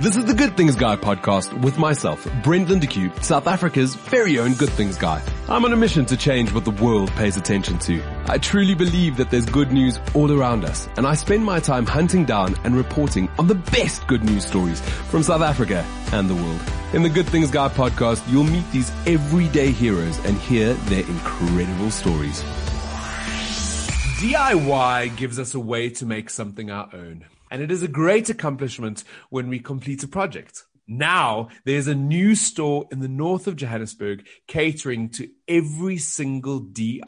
This is the Good Things Guy podcast with myself, Brent Lindeque, South Africa's very own Good Things Guy. I'm on a mission to change what the world pays attention to. I truly believe that there's good news all around us, and I spend my time hunting down and reporting on the best good news stories from South Africa and the world. In the Good Things Guy podcast, you'll meet these everyday heroes and hear their incredible stories. DIY gives us a way to make something our own. And it is a great accomplishment when we complete a project. Now, there's a new store in the north of Johannesburg catering to every single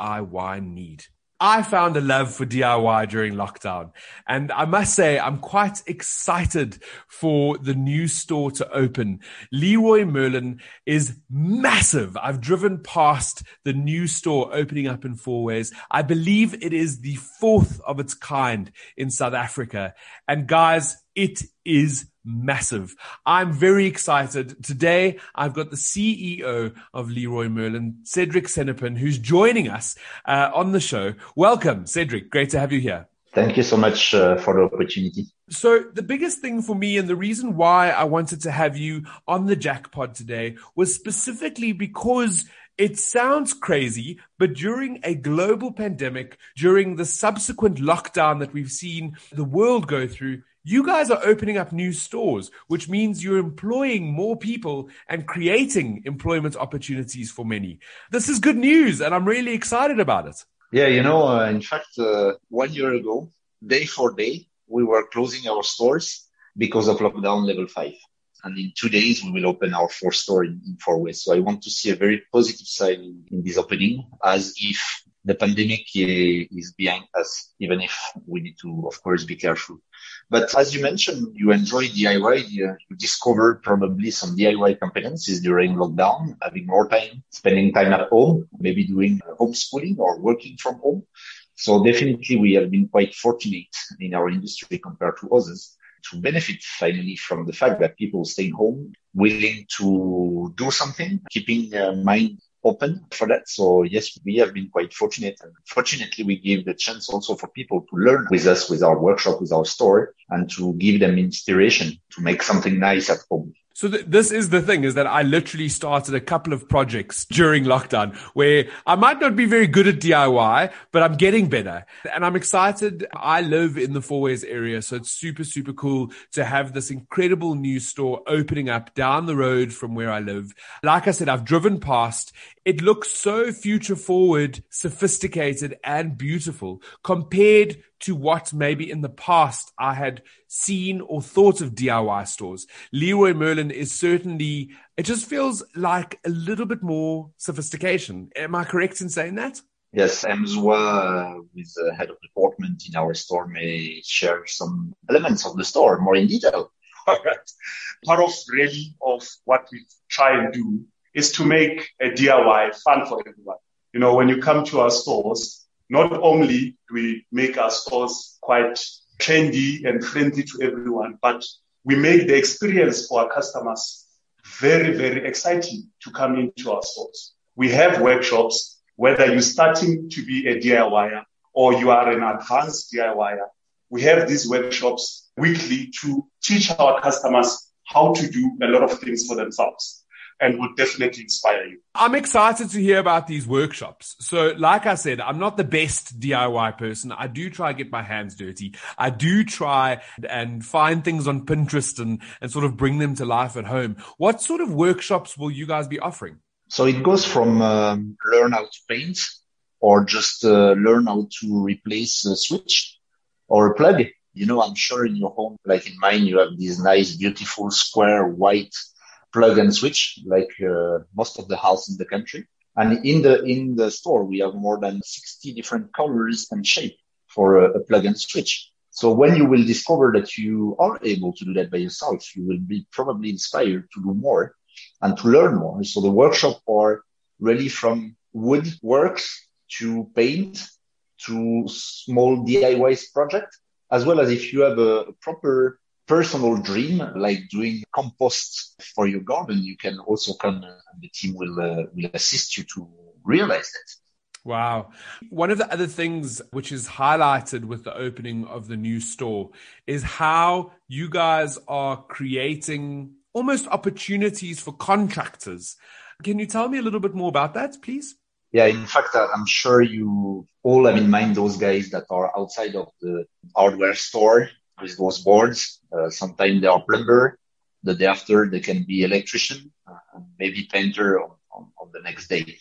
DIY need. I found a love for DIY during lockdown, and I must say I'm quite excited for the new store to open. Leroy Merlin is massive. I've driven past the new store opening up in Fourways. I believe it is the fourth of its kind in South Africa. And guys, it is massive. I'm very excited. Today, I've got the CEO of Leroy Merlin, Cedric Sennepen, who's joining us on the show. Welcome, Cedric. Great to have you here. Thank you so much for the opportunity. So the biggest thing for me, and the reason why I wanted to have you on the Jackpot today, was specifically because it sounds crazy, but during a global pandemic, during the subsequent lockdown that we've seen the world go through, you guys are opening up new stores, which means you're employing more people and creating employment opportunities for many. This is good news, and I'm really excited about it. Yeah, in fact, 1 year ago, day for day, we were closing our stores because of lockdown level 5. And in 2 days, we will open our fourth store in Fourways. So I want to see a very positive side in this opening, as if the pandemic is behind us, even if we need to, of course, be careful. But as you mentioned, you enjoy DIY. You discovered probably some DIY competencies during lockdown, having more time, spending time at home, maybe doing homeschooling or working from home. So definitely we have been quite fortunate in our industry compared to others to benefit finally from the fact that people staying home, willing to do something, keeping their mind open for that. So yes, we have been quite fortunate, and fortunately we give the chance also for people to learn with us, with our workshop, with our store, and to give them inspiration to make something nice at home. So this is the thing, is that I literally started a couple of projects during lockdown where I might not be very good at DIY, but I'm getting better. And I'm excited. I live in the Fourways area, so it's super, super cool to have this incredible new store opening up down the road from where I live. Like I said, I've driven past. It looks so future forward, sophisticated, and beautiful compared to what maybe in the past I had seen or thought of DIY stores. Leroy Merlin is certainly, it just feels like a little bit more sophistication. Am I correct in saying that? Yes, Emzwa, with the head of department in our store, may share some elements of the store more in detail. All right. Part of what we try and do is to make a DIY fun for everyone. When you come to our stores, not only do we make our stores quite trendy and friendly to everyone, but we make the experience for our customers very, very exciting to come into our stores. We have workshops, whether you're starting to be a DIYer or you are an advanced DIYer. We have these workshops weekly to teach our customers how to do a lot of things for themselves, and would definitely inspire you. I'm excited to hear about these workshops. So like I said, I'm not the best DIY person. I do try to get my hands dirty. I do try and find things on Pinterest and sort of bring them to life at home. What sort of workshops will you guys be offering? So it goes from learn how to paint, or just learn how to replace a switch or a plug. I'm sure in your home, like in mine, you have these nice, beautiful, square, white plug and switch, like most of the house in the country. And in the store, we have more than 60 different colors and shape for a plug and switch. So when you will discover that you are able to do that by yourself, you will be probably inspired to do more and to learn more. So the workshop are really from woodworks to paint to small DIY project, as well as if you have a proper personal dream, like doing compost for your garden, you can also come and the team will assist you to realize that. Wow. One of the other things which is highlighted with the opening of the new store is how you guys are creating almost opportunities for contractors. Can you tell me a little bit more about that, please? Yeah, in fact, I'm sure you all have in mind those guys that are outside of the hardware store with those boards. Sometimes they are plumber. The day after, they can be electrician, and maybe painter on the next day.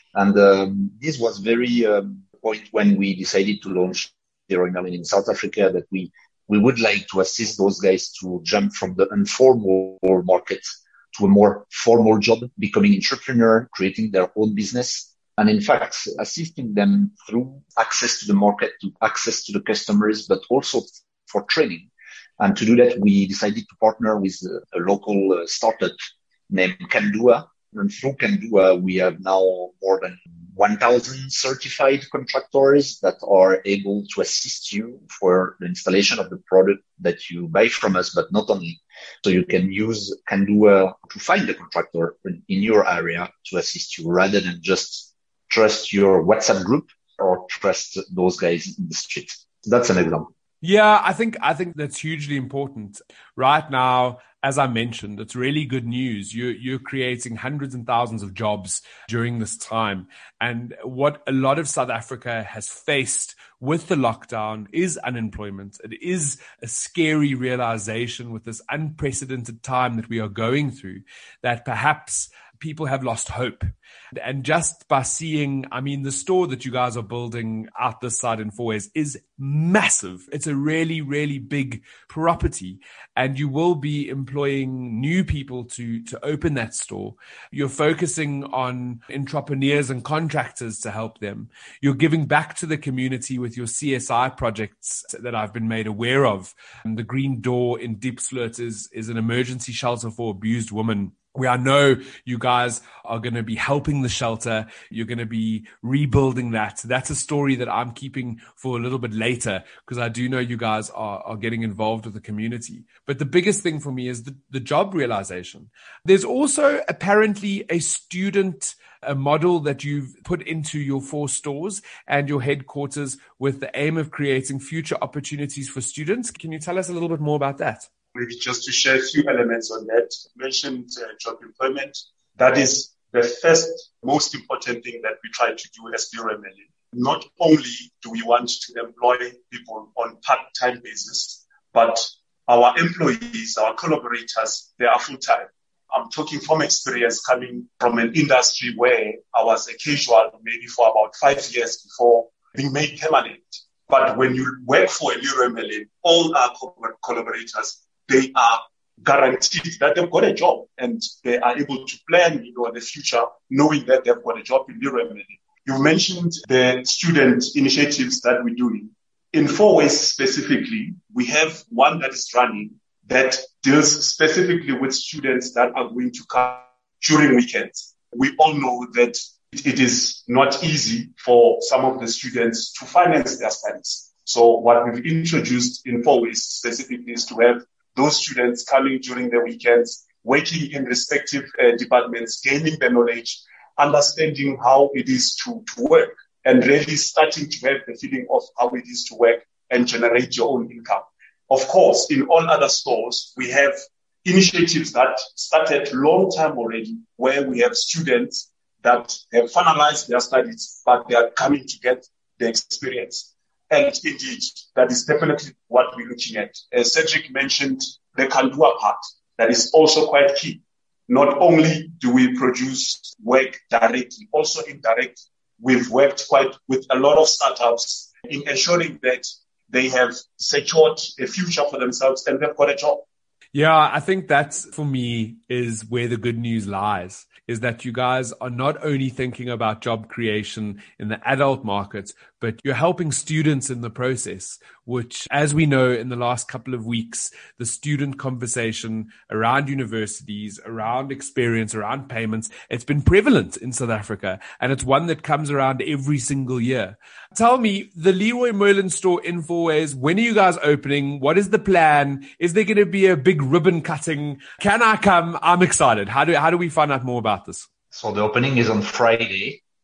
And this was very point when we decided to launch Leroy Merlin in South Africa, that we would like to assist those guys to jump from the informal market to a more formal job, becoming entrepreneur, creating their own business. And in fact, assisting them through access to the market, to access to the customers, but also for training. And to do that, we decided to partner with a local startup named Kandua. And through Kandua, we have now more than 1,000 certified contractors that are able to assist you for the installation of the product that you buy from us, but not only. So you can use Kandua to find the contractor in your area to assist you, rather than just trust your WhatsApp group or trust those guys in the street. That's an example. Yeah, I think that's hugely important. Right now, as I mentioned, it's really good news. You're creating hundreds and thousands of jobs during this time. And what a lot of South Africa has faced with the lockdown is unemployment. It is a scary realization with this unprecedented time that we are going through, that perhaps people have lost hope. And just by seeing, the store that you guys are building out this side in Fourways is massive. It's a really, really big property, and you will be employing new people to open that store. You're focusing on entrepreneurs and contractors to help them. You're giving back to the community with your CSI projects that I've been made aware of. The Green Door in Diepsloot is an emergency shelter for abused women, where I know you guys are going to be helping the shelter. You're going to be rebuilding that. That's a story that I'm keeping for a little bit later, because I do know you guys are getting involved with the community. But the biggest thing for me is the job realization. There's also apparently a student model that you've put into your 4 stores and your headquarters with the aim of creating future opportunities for students. Can you tell us a little bit more about that? Maybe just to share a few elements on that. You mentioned job employment. That is the first most important thing that we try to do as Leroy Merlin. Not only do we want to employ people on part-time basis, but our employees, our collaborators, they are full-time. I'm talking from experience, coming from an industry where I was a casual maybe for about 5 years before being made permanent. But when you work for a Leroy Merlin, all our collaborators, they are guaranteed that they've got a job, and they are able to plan, the future, knowing that they've got a job in Leroy Merlin. You mentioned the student initiatives that we're doing. In Fourways specifically, we have one that is running that deals specifically with students that are going to come during weekends. We all know that it is not easy for some of the students to finance their studies. So what we've introduced in Fourways specifically is to have those students coming during the weekends, working in respective departments, gaining the knowledge, understanding how it is to work, and really starting to have the feeling of how it is to work and generate your own income. Of course, in all other stores, we have initiatives that started long time already, where we have students that have finalized their studies, but they are coming to get the experience. And indeed, that is definitely what we're looking at. As Cedric mentioned, the Kandua part, that is also quite key. Not only do we produce work directly, also indirect. We've worked with a lot of startups in ensuring that they have secured a future for themselves and they've got a job. Yeah, I think that's, for me, is where the good news lies, is that you guys are not only thinking about job creation in the adult market, but you're helping students in the process, which, as we know, in the last couple of weeks, the student conversation around universities, around experience, around payments, it's been prevalent in South Africa, and it's one that comes around every single year. Tell me, the Leroy Merlin store in Fourways, when are you guys opening? What is the plan? Is there going to be a big ribbon cutting? Can I come? I'm excited. How do we find out more about this? So the opening is on Friday.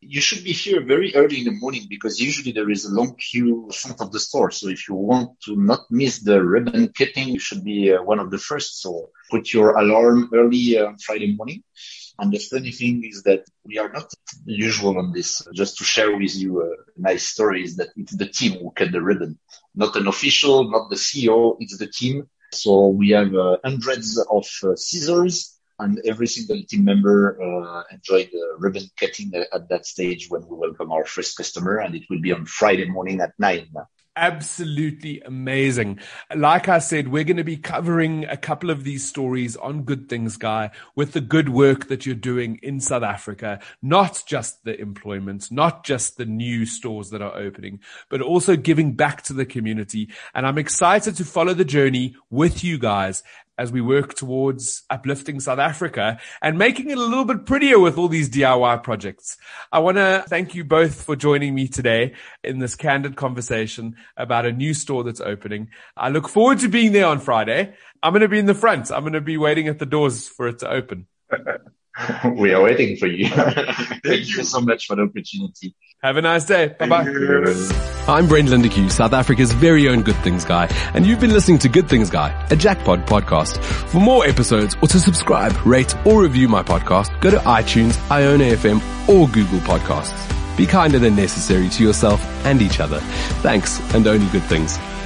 You should be here very early in the morning because usually there is a long queue in front of the store. So if you want to not miss the ribbon cutting, you should be one of the first. So put your alarm early on Friday morning. And the funny thing is that we are not usual on this. Just to share with you a nice story is that it's the team who cut the ribbon, not an official, not the CEO, it's the team. So we have hundreds of scissors and every single team member enjoyed the ribbon cutting at that stage when we welcome our first customer, and it will be on Friday morning at 9. Absolutely amazing. Like I said, we're going to be covering a couple of these stories on Good Things Guy with the good work that you're doing in South Africa, not just the employment, not just the new stores that are opening, but also giving back to the community. And I'm excited to follow the journey with you guys as we work towards uplifting South Africa and making it a little bit prettier with all these DIY projects. I want to thank you both for joining me today in this candid conversation about a new store that's opening. I look forward to being there on Friday. I'm going to be in the front. I'm going to be waiting at the doors for it to open. We are waiting for you. Thank you so much for the opportunity. Have a nice day. Bye-bye. I'm Brent Lindeque, South Africa's very own Good Things Guy, and you've been listening to Good Things Guy, a Jackpot podcast. For more episodes or to subscribe, rate, or review my podcast, go to iTunes, Iona FM, or Google Podcasts. Be kinder than necessary to yourself and each other. Thanks, and only good things.